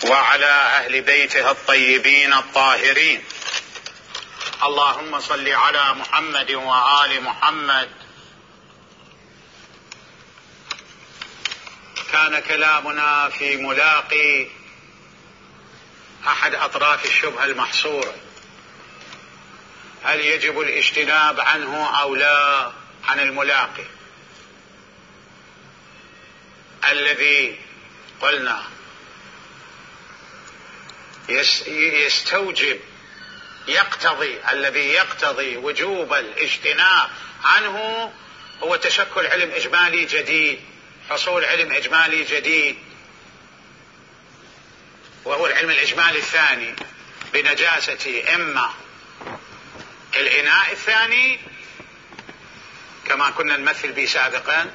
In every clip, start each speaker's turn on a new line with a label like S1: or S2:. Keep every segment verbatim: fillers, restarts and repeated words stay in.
S1: وعلى أهل بيته الطيبين الطاهرين. اللهم صل على محمد وآل محمد. كان كلامنا في ملاقي أحد أطراف الشبهة المحصورة، هل يجب الاجتناب عنه أو لا، عن الملاقي الذي قلنا يستوجب يقتضي الذي يقتضي وجوب الاجتناب عنه هو تشكل علم إجمالي جديد، حصول علم إجمالي جديد، وهو العلم الإجمالي الثاني بنجاسة إما الإناء الثاني كما كنا نمثل به سابقا،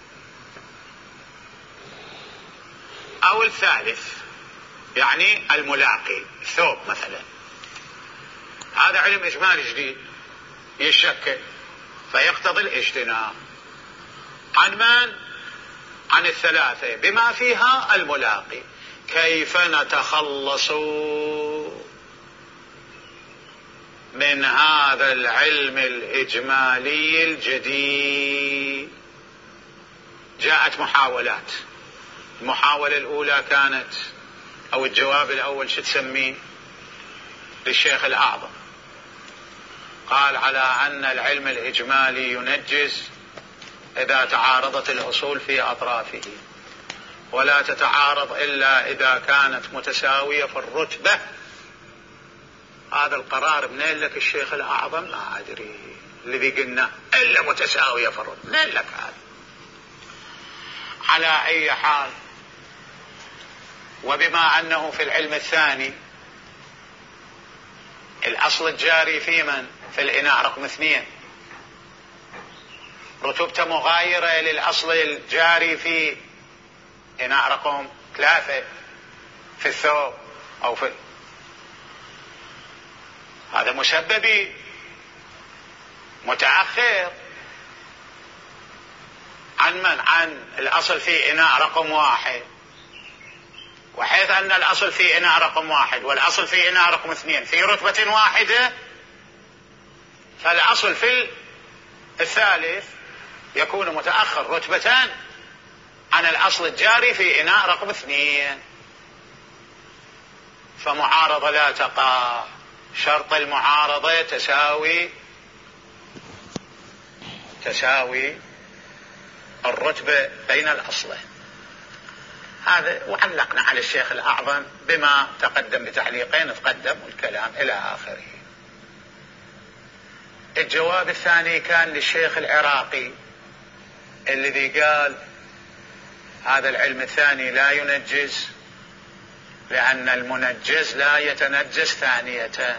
S1: أو الثالث يعني الملاقي الثوب مثلا. هذا علم إجمالي جديد يشكل فيقتضي الاجتناب عن من؟ عن الثلاثة بما فيها الملاقي. كيف نتخلص من هذا العلم الإجمالي الجديد؟ جاءت محاولات. المحاولة الأولى كانت، أو الجواب الأول شو تسميه، للشيخ الأعظم، قال على أن العلم الإجمالي ينجز إذا تعارضت الأصول في أطرافه، ولا تتعارض إلا إذا كانت متساوية في الرتبة. هذا القرار منين لك الشيخ الأعظم؟ ما أدري، الذي قلنا إلا متساوية في الرتبة، منين لك هذا؟ على أي حال، وبما أنه في العلم الثاني الأصل الجاري في من؟ في الإناء رقم اثنين، رتبته مغايرة للأصل الجاري في إناء رقم ثلاثة في الثوب أو في هذا مسببي متأخر عن من؟ عن الأصل في إناء رقم واحد، وحيث أن الأصل في إناء رقم واحد والأصل في إناء رقم اثنين في رتبة واحدة، فالأصل في الثالث يكون متأخر رتبتان عن الأصل الجاري في إناء رقم اثنين، فمعارضة لا تقع. شرط المعارضة تساوي تساوي الرتبة بين الأصلين. هذا وعلقنا على الشيخ الأعظم بما تقدم بتعليقين تقدم الكلام إلى آخره. الجواب الثاني كان للشيخ العراقي الذي قال هذا العلم الثاني لا ينجز، لأن المنجز لا يتنجس ثانية،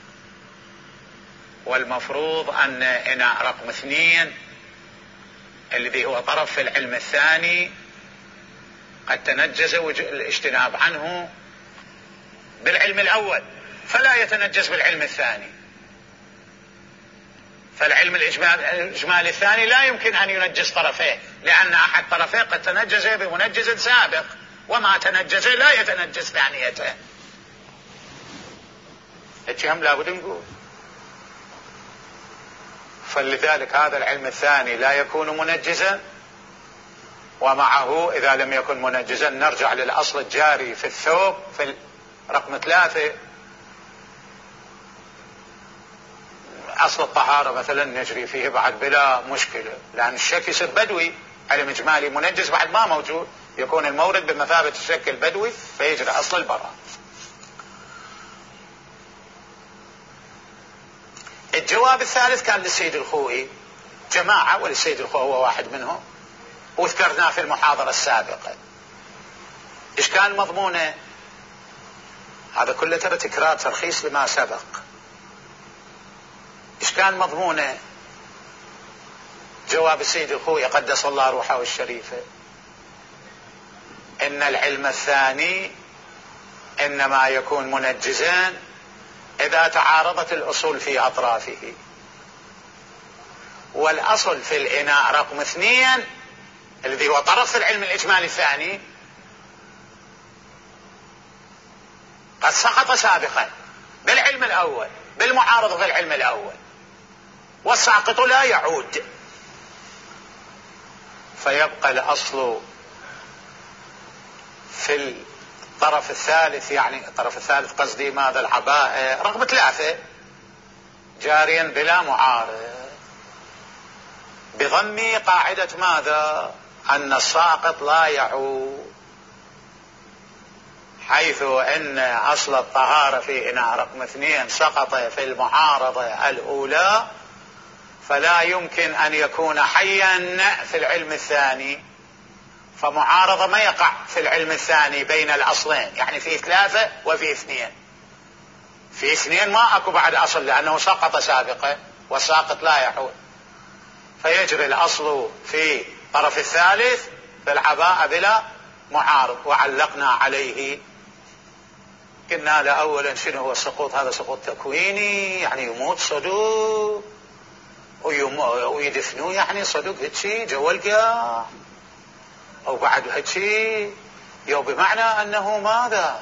S1: والمفروض أن إناء رقم اثنين الذي هو طرف في العلم الثاني قد تنجز الاجتناب عنه بالعلم الأول، فلا يتنجس بالعلم الثاني. فالعلم الإجمالي الثاني لا يمكن أن ينجس طرفيه، لأن أحد طرفيه قد تنجز بمنجز سابق، وما تنجز لا يتنجس ثانية. اتهم لابد نقول. فلذلك هذا العلم الثاني لا يكون منجزا، ومعه إذا لم يكن منجزا نرجع للأصل الجاري في الثوب في رقم ثلاثة، أصل الطهارة مثلا نجري فيه بعد بلا مشكلة، لأن الشك يصير بدوي، علم إجمالي منجز بعد ما موجود، يكون المورد بمثابة الشك البدوي فيجري أصل البراء. الجواب الثالث كان للسيد الخوئي، جماعة، وللسيد الخوئي هو واحد منهم، وذكرناه في المحاضرة السابقة. إيش كان مضمونه؟ هذا كله ترى تكرار ترخيص لما سبق. إيش كان مضمونه؟ جواب السيد الخوئي قدس الله روحه الشريفة، إن العلم الثاني إنما يكون منجزا إذا تعارضت الأصول في أطرافه، والأصل في الإناء رقم اثنين الذي هو طرف العلم الإجمالي الثاني قد سقط سابقا بالعلم الأول بالمعارضة في العلم الأول، والساقط لا يعود، فيبقى الأصل في الطرف الثالث، يعني الطرف الثالث قصدي ماذا؟ العباءة رغم تلافه جاريا بلا معارض، بضم قاعدة ماذا؟ أن الساقط لا يعود، حيث أن أصل الطهارة في إناء رقم اثنين سقط في المعارضة الأولى، فلا يمكن أن يكون حيا في العلم الثاني، فمعارضة ما يقع في العلم الثاني بين الأصلين، يعني في ثلاثة وفي اثنين، في اثنين ما أكو بعد أصل لأنه سقط سابقا والساقط لا يعود، فيجري الأصل في طرف الثالث بالعباءة بلا معارض. وعلقنا عليه قلنا له أولا شنو هو السقوط؟ هذا سقوط تكويني، يعني يموت صدوق ويدفنوه، يعني صدوق هتشي جوا القاع أو بعد هتشي، يو بمعنى أنه ماذا؟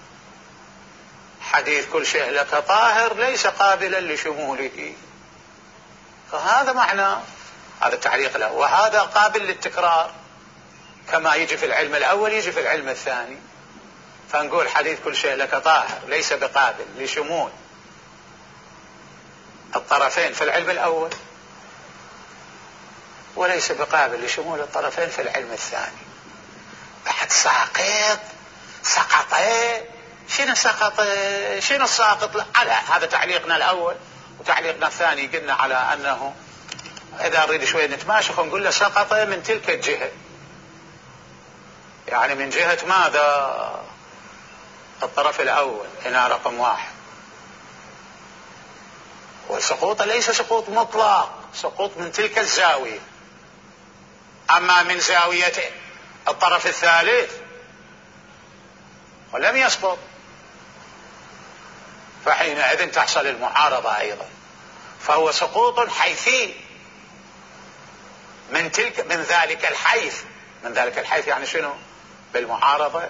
S1: حديث كل شيء لك طاهر ليس قابلا لشموله، فهذا معنى هذا التعليق له، وهذا قابل للتكرار كما يجي في العلم الأول يجي في العلم الثاني، فنقول حديث كل شيء لك طاهر ليس بقابل لشمول الطرفين في العلم الأول، وليس بقابل لشمول الطرفين في العلم الثاني. بعد ساقط سقط، شنو سقط؟ شنو الساقط؟ على هذا تعليقنا الأول، وتعليقنا الثاني قلنا على أنه إذا نريد شوية نتماشى ونقول له سقط من تلك الجهة، يعني من جهة ماذا؟ الطرف الأول هنا رقم واحد، والسقوط ليس سقوط مطلق، سقوط من تلك الزاوية. أما من زاوية الطرف الثالث ولم يسقط، فحينئذ تحصل المعارضة أيضا، فهو سقوط حيثي من تلك من ذلك الحيث. من ذلك الحيث يعني شنو؟ بالمعارضة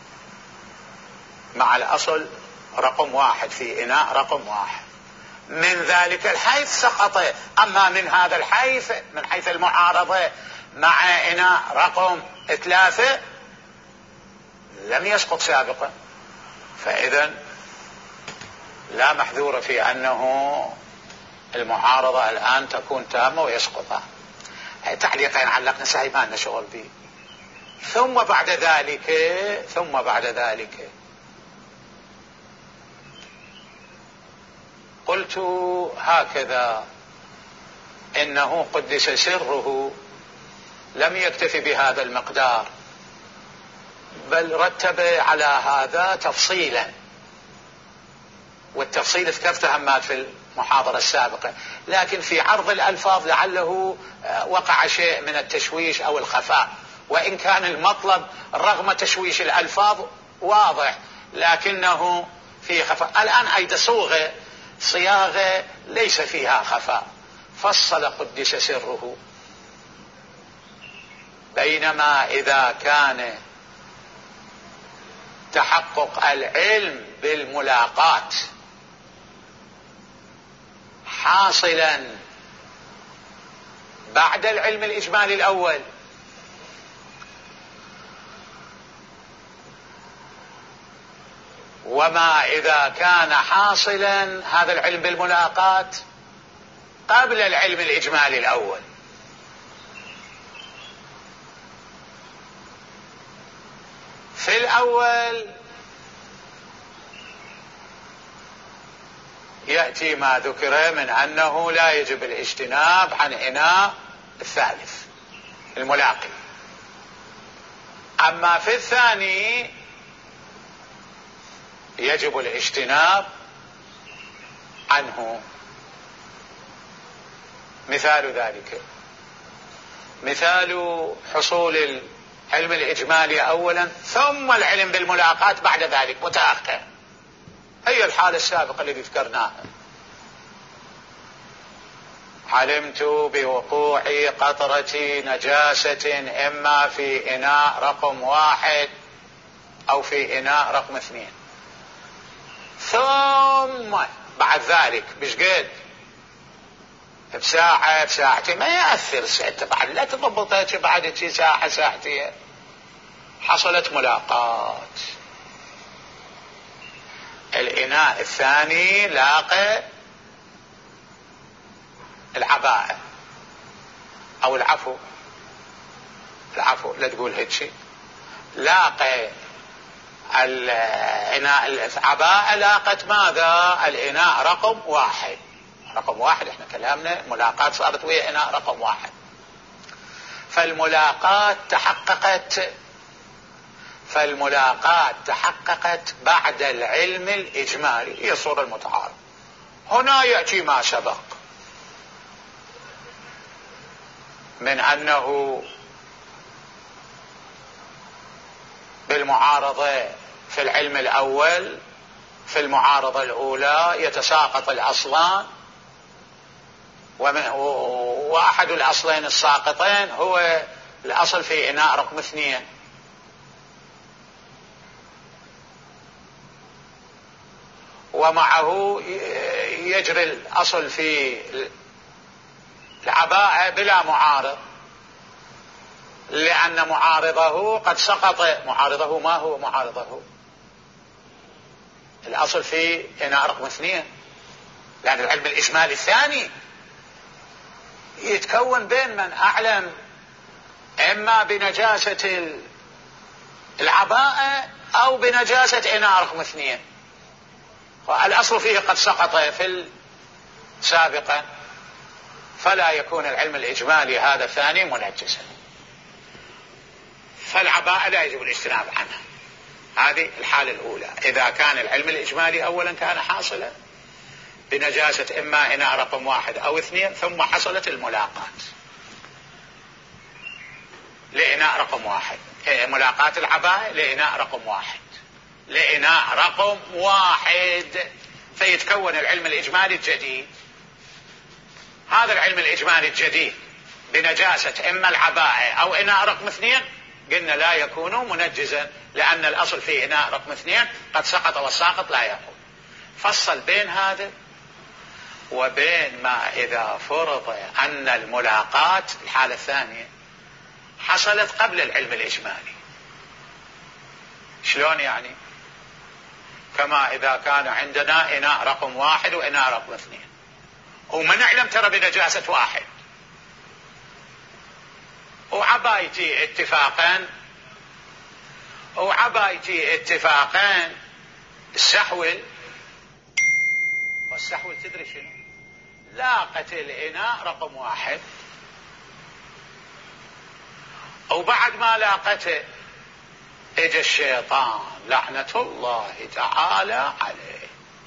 S1: مع الأصل رقم واحد في إناء رقم واحد، من ذلك الحيث سقط. أما من هذا الحيث من حيث المعارضة مع إناء رقم ثلاثة لم يسقط سابقا، فإذا لا محذور في أنه المعارضة الآن تكون تامة ويسقطها. تعليقين علقنا سعي ما لنا شغل به. ثم بعد ذلك ثم بعد ذلك قلت هكذا إنه قدس سره لم يكتفي بهذا المقدار، بل رتب على هذا تفصيلا، والتفصيل ذكرت همات في المحاضرة السابقة، لكن في عرض الألفاظ لعله وقع شيء من التشويش أو الخفاء، وإن كان المطلب رغم تشويش الألفاظ واضح لكنه في خفاء. الآن أيضا صوغة صياغة ليس فيها خفاء، فصل قدس سره، بينما إذا كان تحقق العلم بالملاقات حاصلا بعد العلم الإجمالي الأول، وما إذا كان حاصلا هذا العلم بالملاقات قبل العلم الإجمالي الأول. في الأول يأتي ما ذكر من أنه لا يجب الاجتناب عن إناء الثالث الملاقي، أما في الثاني يجب الاجتناب عنه. مثال ذلك مثال حصول العلم الإجمالي أولا ثم العلم بالملاقات بعد ذلك متأخر، هي الحالة السابقة التي ذكرناها. علمت بوقوع قطرة نجاسة إما في إناء رقم واحد أو في إناء رقم اثنين، ثم بعد ذلك بشقد بساعة بساعتين ما يأثر ساعتها بعد لا تضبطها بعد شي ساعة ساعتين حصلت ملاقات. الإناء الثاني لاقى العباءة أو العفو العفو لا تقول هيك شيء لاقى الإناء العباءة لاقت ماذا؟ الإناء رقم واحد. رقم واحد احنا كلامنا ملاقات صارت ويا إناء رقم واحد. فالملاقات تحققت فالملاقات تحققت بعد العلم الإجمالي هي الصورة المتعارف. هنا يأتي ما سبق من أنه بالمعارضة في العلم الأول في المعارضة الأولى يتساقط الأصلان وأحد الأصلين الساقطين هو الأصل في إناء رقم اثنين. ومعه يجري الأصل في العباءة بلا معارض لأن معارضه قد سقط. معارضه ما هو معارضه؟ الأصل في إناء رقم اثنين. لأن العلم الإجمالي الثاني يتكون بين من أعلم إما بنجاسة العباءة أو بنجاسة إناء رقم اثنين. والأصل فيه قد سقط في السابقة فلا يكون العلم الإجمالي هذا الثاني منجسا. فالعباءة لا يجب الاجتناب عنها. هذه الحالة الأولى إذا كان العلم الإجمالي أولا كان حاصلا بنجاسة إما إناء رقم واحد أو اثنين ثم حصلت الملاقات لإناء رقم واحد. ملاقات العباءة لإناء رقم واحد لإناء رقم واحد فيتكون العلم الإجمالي الجديد. هذا العلم الإجمالي الجديد بنجاسة إما العباءة أو إناء رقم اثنين قلنا لا يكون منجزا لأن الأصل في إناء رقم اثنين قد سقط والساقط لا يقوم. فصل بين هذا وبين ما إذا فرض أن الملاقات الحالة الثانية حصلت قبل العلم الإجمالي. شلون يعني؟ كما إذا كان عندنا إناء رقم واحد وإناء رقم اثنين وما نعلم ترى بنجاسة واحد وعبايتي اتفاقا وعبايتي اتفاقا السحول والسحول تدري شنو؟ لاقت الإناء رقم واحد وبعد ما لاقته اجى الشيطان لعنة الله تعالى عليه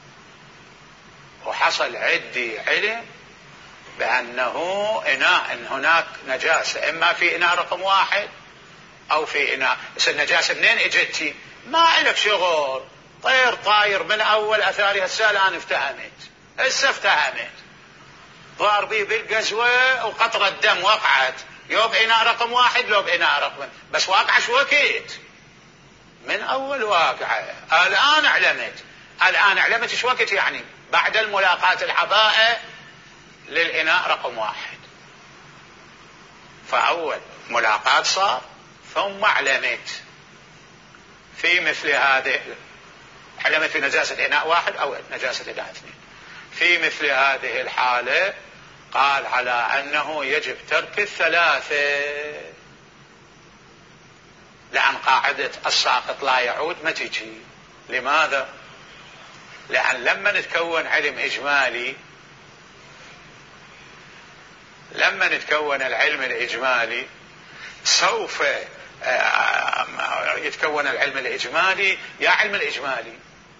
S1: وحصل عندي علم بأنه إناء إن هناك نجاسة إما في إناء رقم واحد أو في إناء. بس النجاسة منين اجتي؟ ما إلك شغل. طير طاير من أول أثاري هسه الآن افتهمت هسه افتهمت ضار بي بالقزوة وقطرة دم وقعت يو بإناء رقم واحد لو بإناء رقم بس واقعة شو وقت من أول واقعة. الآن علمت الآن علمت شو وقت يعني بعد الملاقات العباءة للإناء رقم واحد. فأول ملاقات صار ثم علمت في مثل هذه علمت في نجاسة إناء واحد أو نجاسة إناء اثنين. في مثل هذه الحالة قال على أنه يجب ترك الثلاثة لأن قاعدة الساقط لا يعود ما تجي. لماذا؟ لأن لما نتكون علم إجمالي لما نتكون العلم الإجمالي سوف يتكون العلم الإجمالي يا علم الإجمالي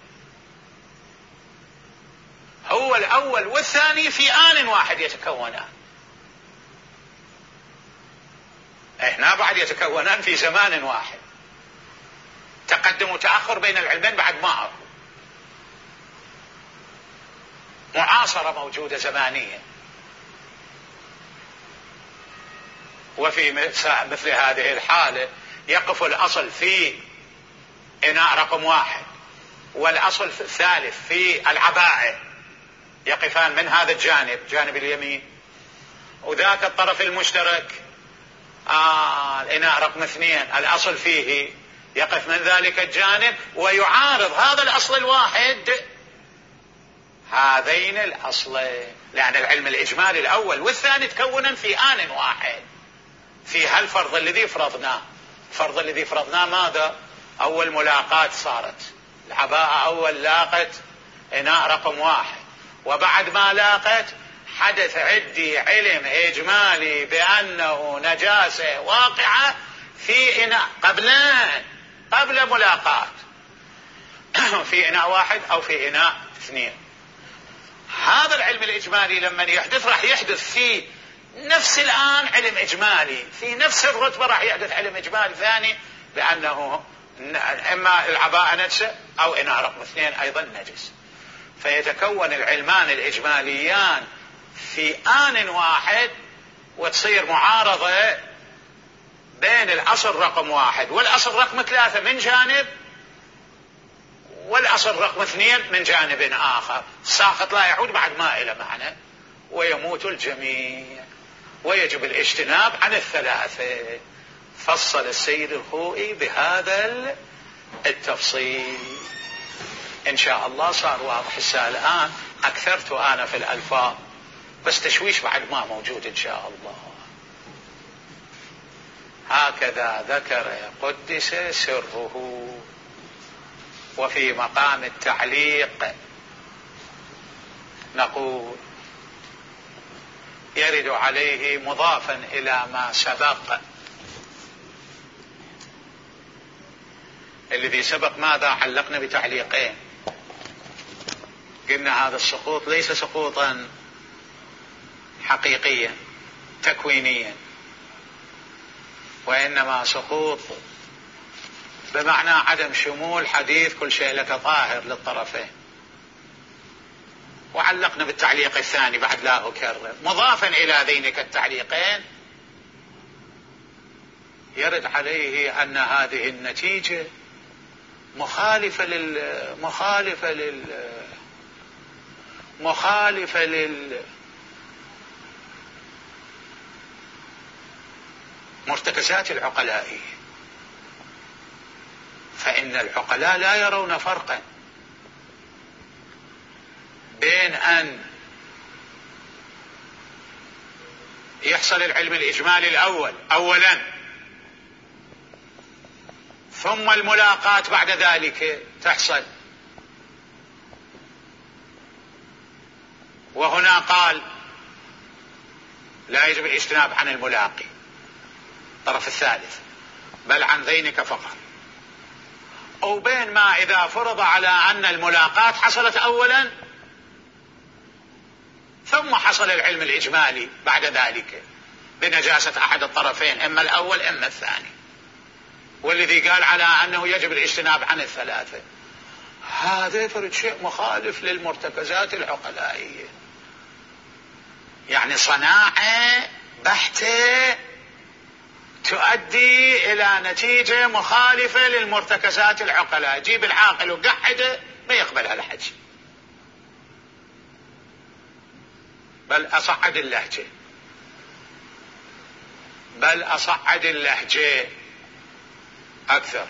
S1: هو الأول والثاني في آن واحد يتكونان. هنا بعد يتكونان في زمان واحد. تقدم وتأخر بين العلمين بعد ما أكو معاصرة موجودة زمانية. وفي مثل هذه الحالة يقف الأصل في إناء رقم واحد والأصل الثالث في العباءة يقفان من هذا الجانب جانب اليمين، وذاك الطرف المشترك آه الإناء رقم اثنين الأصل فيه يقف من ذلك الجانب ويعارض هذا الأصل الواحد هذين الأصلين، لأن العلم الإجمالي الأول والثاني تكونا في آن واحد في هالفرض الذي فرضناه. الفرض الذي فرضناه ماذا؟ أول ملاقاة صارت العباءة أول لاقت إناء رقم واحد، وبعد ما لاقت حدث عندي علم إجمالي بأنه نجاسة واقعة في إناء قبلان قبل ملاقاة في إناء واحد أو في إناء اثنين. هذا العلم الإجمالي لما يحدث راح يحدث في نفس الآن علم إجمالي في نفس الرتبة راح يحدث علم إجمالي ثاني بأنه إما العباءة نجسة أو إناء رقم اثنين أيضا نجس، فيتكون العلمان الإجماليان في آن واحد وتصير معارضة بين الأصل رقم واحد والأصل رقم ثلاثة من جانب والأصل رقم اثنين من جانب آخر، ساقط لا يعود بعد ما إلى معنى ويموت الجميع ويجب الاجتناب عن الثلاثة. فصل السيد الخوئي بهذا التفصيل إن شاء الله صار واضح. الآن أكثرت أنا في الألفاظ بس تشويش بعد ما موجود إن شاء الله. هكذا ذكر قدس سره. وفي مقام التعليق نقول يرد عليه مضافا إلى ما سبق. الذي سبق ماذا؟ علقنا بتعليقين، قلنا هذا السقوط ليس سقوطا حقيقيا تكوينيا، وإنما سقوط بمعنى عدم شمول حديث كل شيء لك طاهر للطرفين. وعلقنا بالتعليق الثاني بعد لا أكرر مضافا إلى ذينك التعليقين يرد عليه أن هذه النتيجة مخالفة لل مخالفة لل مخالفة لل مرتكزات العقلائية، فإن العقلاء لا يرون فرقا بين أن يحصل العلم الإجمالي الأول أولا ثم الملاقات بعد ذلك تحصل. وهنا قال لا يجب الاجتناب عن الملاقي الطرف الثالث بل عن ذينك فقط، أو بين ما إذا فرض على أن الملاقات حصلت أولا ثم حصل العلم الإجمالي بعد ذلك بنجاسة أحد الطرفين إما الأول إما الثاني، والذي قال على أنه يجب الاجتناب عن الثلاثة. هذا فرد شيء مخالف للمرتكزات العقلائية، يعني صناعة بحتة تؤدي إلى نتيجة مخالفة للمرتكزات العقلاء. جيب العاقل وقعده ما يقبلها لحد شيء، بل أصعد اللهجة بل أصعد اللهجة أكثر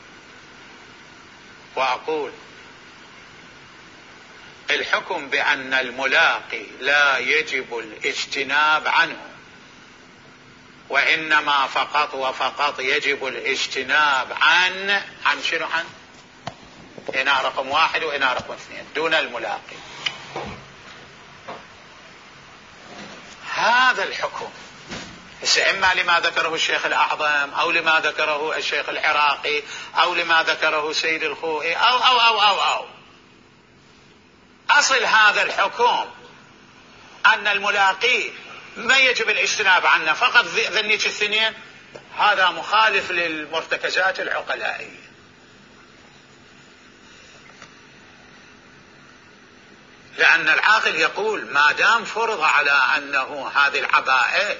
S1: وأقول الحكم بأن الملاقي لا يجب الاجتناب عنه وإنما فقط وفقط يجب الاجتناب عن عن شنو؟ عن إناء رقم واحد وإناء رقم اثنين دون الملاقي. هذا الحكم إما لما ذكره الشيخ الأعظم أو لما ذكره الشيخ العراقي أو لما ذكره سيد الخوئي أو أو أو أو أو أصل هذا الحكم أن الملاقي ما يجب الاجتناب عنه فقط ذنيك الثنين. هذا مخالف للمرتكزات العقلائية، لأن العاقل يقول ما دام فرض على أنه هذه العباءة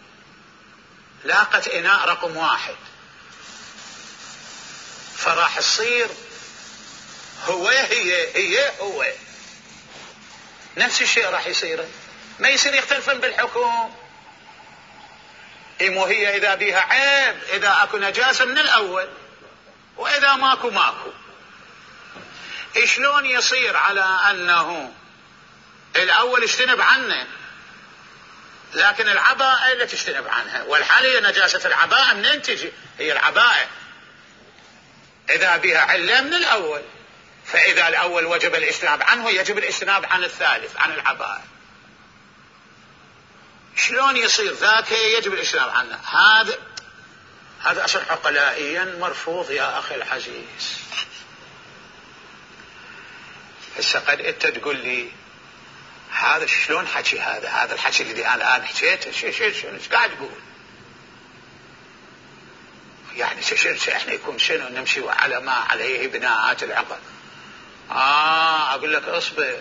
S1: لاقت إناء رقم واحد فراح يصير هو هي هي هو نفس الشيء راح يصير، ما يصير يختلفن بالحكم. إمو هي إذا بيها عيب، إذا أكو نجاسة من الأول، وإذا ماكو ماكو. شلون يصير على أنه الأول اجتنب عنه لكن العباءة لا تجتنب عنها؟ والحالية نجاسة العباءة منين تجي؟ هي العباءة إذا بها علة من الأول، فإذا الأول وجب الاجتناب عنه يجب الاجتناب عن الثالث عن العباءة. شلون يصير ذاك يجب الاجتناب عنه؟ هذا هذا أصل عقلائيا مرفوض يا أخي العزيز. هسه قد أنت تقول لي هذا شلون حكي، هذا هذا الحكي اللي أنا الآن حكيته شو شو شو ايش قاعد تقول؟ يعني شو احنا يكون شنو نمشي على ما عليه بناءات العقل. آه أقول لك اصبر،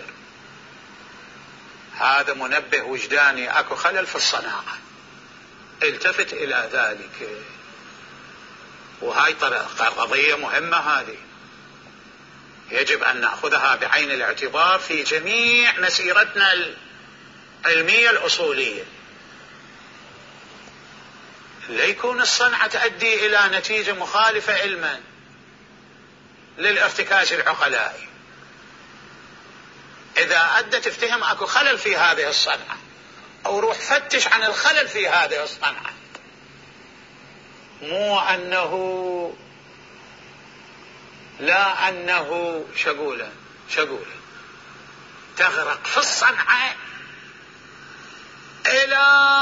S1: هذا منبه وجداني، أكو خلل في الصناعة، التفت إلى ذلك. وهاي قضية مهمة، هذه يجب أن نأخذها بعين الاعتبار في جميع مسيرتنا العلمية الأصولية. لا يكون الصنعة تؤدي إلى نتيجة مخالفة علما للارتكاز العقلائي. إذا أدت افتهم أكو خلل في هذه الصنعة، أو روح فتش عن الخلل في هذه الصنعة، مو أنه لا أنه شقولا شقولا تغرق في الصنعة إلى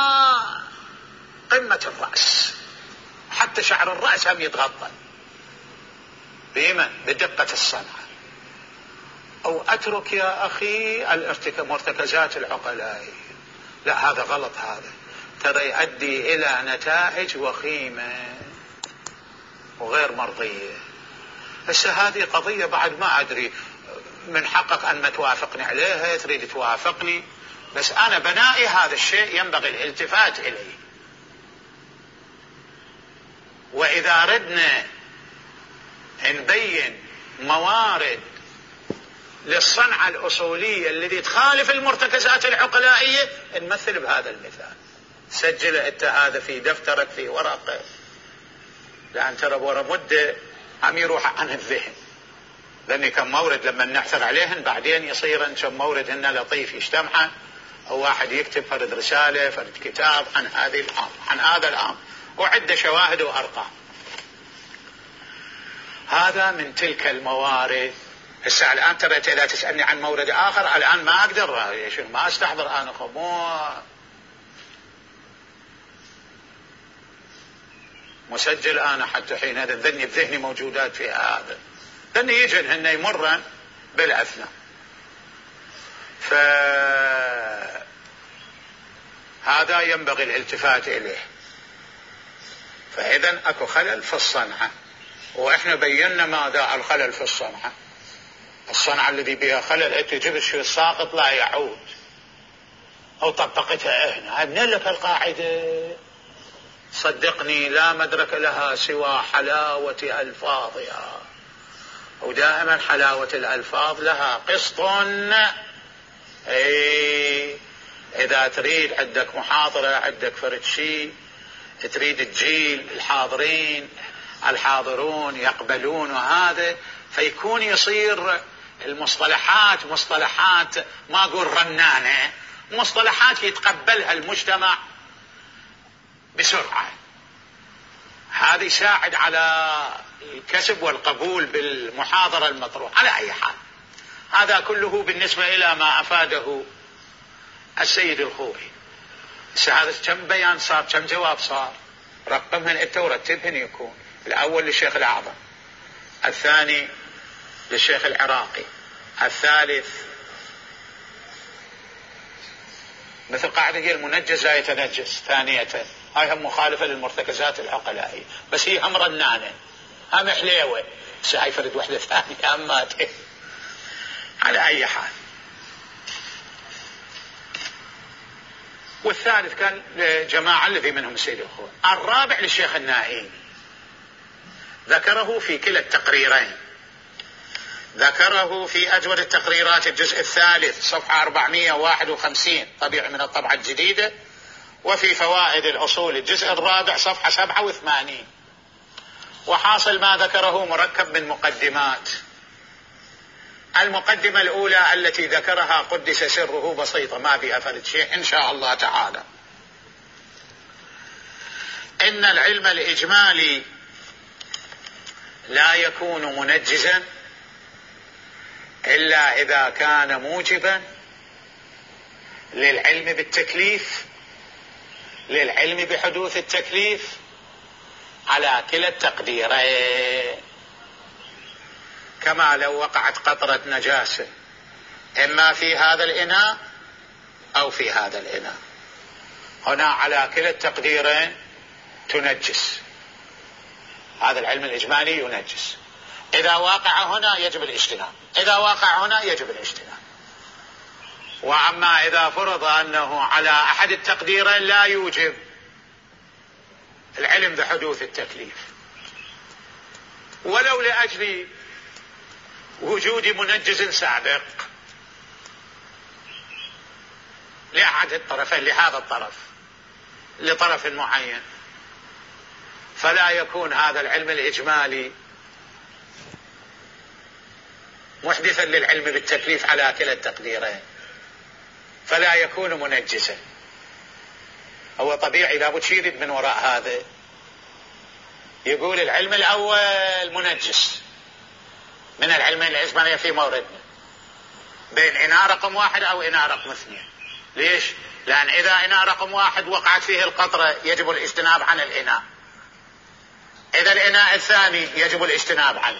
S1: قمة الرأس، حتى شعر الرأس هم يتغطى بمن بدقة الصنعة. أو أترك يا أخي المرتكزات العقلائية، لا هذا غلط، هذا ترى يؤدي إلى نتائج وخيمة وغير مرضية. بس هذه قضية بعد ما أدري، من حقك أن ما توافقني عليها، تريد توافقني، بس أنا بنائي هذا الشيء ينبغي الالتفات إليه. وإذا ردنا نبين موارد للصنعة الأصولية التي تخالف المرتكزات العقلائية نمثل بهذا المثال. سجل أنت هذا في دفترك في ورقة، لأن ترى ورا مدة عم يروح عن الذهن، لأن كم مورد لما نحثر عليهن بعدين يصير كم مورد هن لطيف يجتمع، أو واحد يكتب فرد رسالة فرد كتاب عن هذه الأمر عن هذا الأمر وعدة شواهد وأرقام. هذا من تلك الموارد. هسه الآن ترى إذا تسألني عن مورد آخر الآن ما أقدر، ما أستحضر أنا خمو مسجل أنا حتى حين هذا ذني بذهني موجودات في هذا، ذني يجن هن يمرن بالأثناء. فهذا ينبغي الالتفات إليه. فإذا أكو خلل في الصنعة، وإحنا بينا ماذا الخلل في الصنعة. الصنعة الذي بها خلل تجيب الشيء الساقط لا يعود، أو طبقتها هنا. أبني لك القاعدة، صدقني لا مدرك لها سوى حلاوة ألفاظها، ودائما حلاوة الألفاظ لها قسط. أي إذا تريد عندك محاضرة، عندك فرد شيء تريد تجيل الحاضرين الحاضرون يقبلون، وهذا فيكون يصير المصطلحات مصطلحات ما أقول رنانة، مصطلحات يتقبلها المجتمع بسرعة. هذا يساعد على الكسب والقبول بالمحاضرة المطروحة. على أي حال هذا كله بالنسبة إلى ما أفاده السيد الخوري. هذا كم بيان صار، كم جواب صار، رقمهن انت ورتبهن. يكون الأول للشيخ الأعظم، الثاني للشيخ العراقي، الثالث مثل قاعدة هي المنجز لا يتنجس ثانية، هاي هم مخالفة للمرتكزات العقلائية، بس هي هم رنانة هم حليوة، بس هاي فرد وحدة ثانية هم ماتت. على أي حال، والثالث كان لجماعة الذي منهم السيد الخوي. الرابع للشيخ النائين، ذكره في كلا التقريرين ذكره في أجود التقريرات الجزء الثالث صفحة أربعمائة وواحد وخمسين طبيعي من الطبعة الجديدة، وفي فوائد الأصول الجزء الرابع صفحة سبعة وثمانين. وحاصل ما ذكره مركب من مقدمات. المقدمة الأولى التي ذكرها قدس سره بسيطة ما بها فرد شيء إن شاء الله تعالى. إن العلم الإجمالي لا يكون منجزا إلا إذا كان موجبا للعلم بالتكليف، للعلم بحدوث التكليف على كلا التقديرين. كما لو وقعت قطرة نجاسة إما في هذا الإناء أو في هذا الإناء، هنا على كلا التقديرين تنجس، هذا العلم الإجمالي ينجس. إذا واقع هنا يجب الاجتناب، إذا واقع هنا يجب الاجتناب. وأما إذا فرض أنه على أحد التقديرين لا يوجب العلم بحدوث التكليف، ولو لأجل وجود منجز سابق لأحد الطرفين، لهذا الطرف لطرف معين، فلا يكون هذا العلم الإجمالي محدثا للعلم بالتكليف على كلا التقديرين، فلا يكون منجسا. هو طبيعي لابد شيء يريد من وراء هذا، يقول العلم الأول منجس من العلمين الإجماليين في موردنا بين إناء رقم واحد أو إناء رقم اثنين. ليش؟ لأن إذا إناء رقم واحد وقعت فيه القطرة يجب الاجتناب عن الإناء، إذا الإناء الثاني يجب الاجتناب عنه.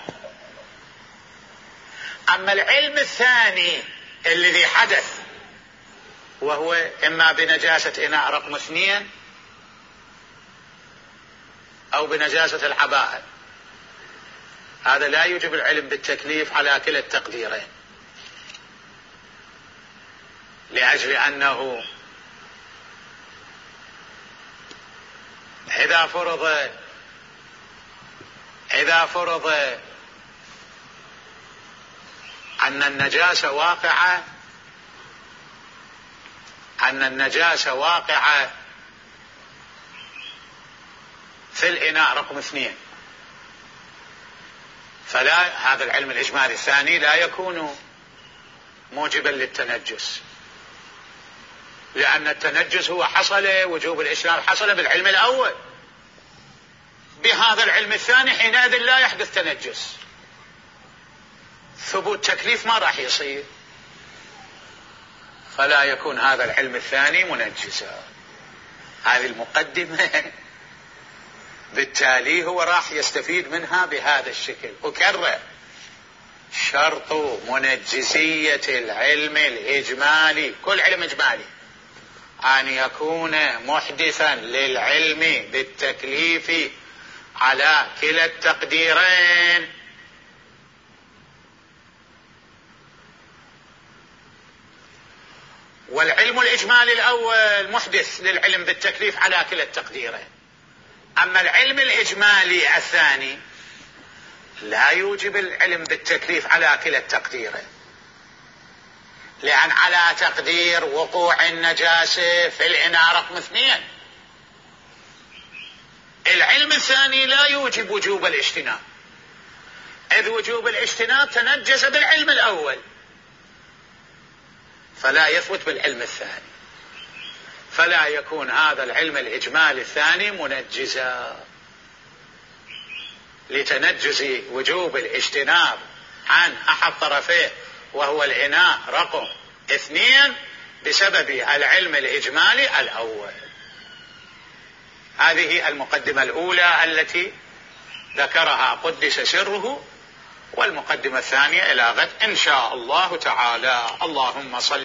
S1: أما العلم الثاني الذي حدث وهو إما بنجاسة إناء رقم اثنين أو بنجاسة العباءة، هذا لا يوجب العلم بالتكليف على كلا التقديرين، لأجل أنه إذا فرض إذا فرض أن النجاسة واقعة أن النجاسة واقعة في الإناء رقم اثنين، فلا هذا العلم الإجمالي الثاني لا يكون موجبا للتنجس، لأن التنجس هو حصل وجوب الاجتناب حصل بالعلم الأول، بهذا العلم الثاني حينئذ لا يحدث تنجس، ثبوت تكليف ما راح يصير، فلا يكون هذا العلم الثاني منجسا. هذه المقدمة بالتالي هو راح يستفيد منها بهذا الشكل. أكرر شرط منجزية العلم الإجمالي، كل علم إجمالي، أن يكون محدثا للعلم بالتكليف على كلا التقديرين. والعلم الإجمالي الأول محدث للعلم بالتكليف على كلا التقديرين، أما العلم الإجمالي الثاني لا يوجب العلم بالتكليف على كلا التقديرين، لأن على تقدير وقوع النجاسة في الإناء رقم اثنين، العلم الثاني لا يوجب وجوب الاجتناب، إذ وجوب الاجتناب تنجس بالعلم الأول، فلا يثبت بالعلم الثاني، فلا يكون هذا العلم الإجمالي الثاني منجزا لتنجز وجوب الاجتناب عن أحد طرفيه وهو الإناء رقم اثنين بسبب العلم الإجمالي الأول. هذه المقدمة الأولى التي ذكرها قدس سره، والمقدمة الثانية إلى غد إن شاء الله تعالى. اللهم صل